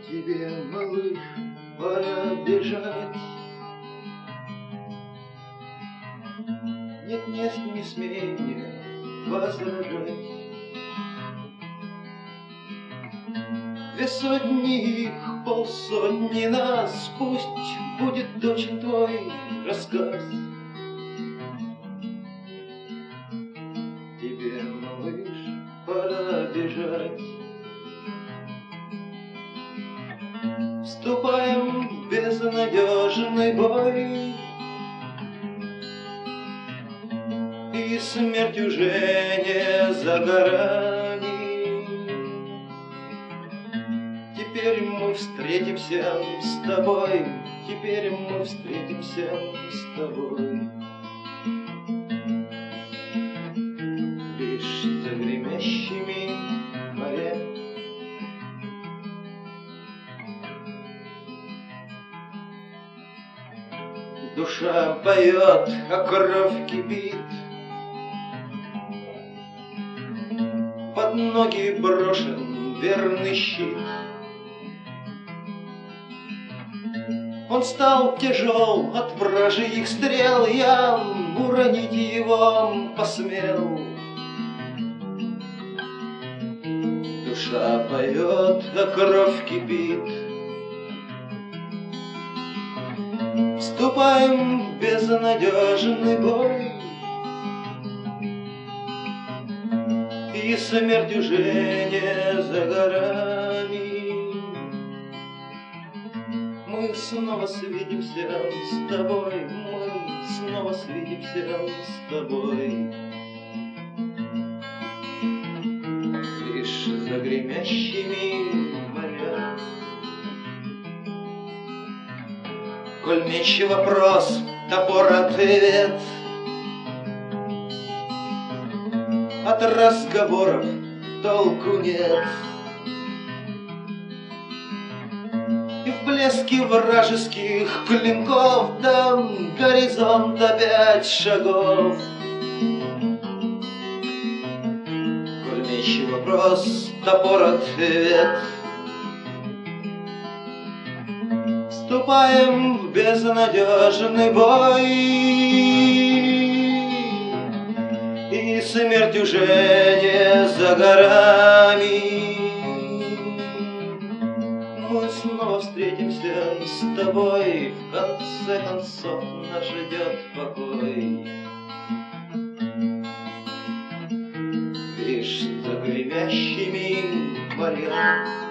Тебе, малыш, пора бежать. Нет, нет, не смей мне возражать. 2 сотни их, 500 нас, пусть будет точен твой рассказ. Тебе, малыш, пора бежать. Вступаем в безнадежный бой, и смерть уже не за горами. Теперь мы встретимся с тобой, теперь мы встретимся с тобой. Лишь за гремящими морями. Душа поет, а кровь кипит. Под ноги брошен верный щит. Он стал тяжел от вражьих стрел, я уронить его посмел. Душа поет, а кровь кипит. Вступаем в безнадежный бой, и смерть уже не за горами. Мы снова свидимся с тобой, мы снова свидимся с тобой. Лишь за гремящими морями. Коль меч вопрос, топор ответ, от разговоров толку нет. И в блеске вражеских клинков до горизонта 5 шагов. Коль меч вопрос, топор ответ, вступаем в безнадежный бой, и смерть уже не за горами. Мы снова встретимся с тобой, в конце концов нас ждет покой. Лишь за гремящими морями.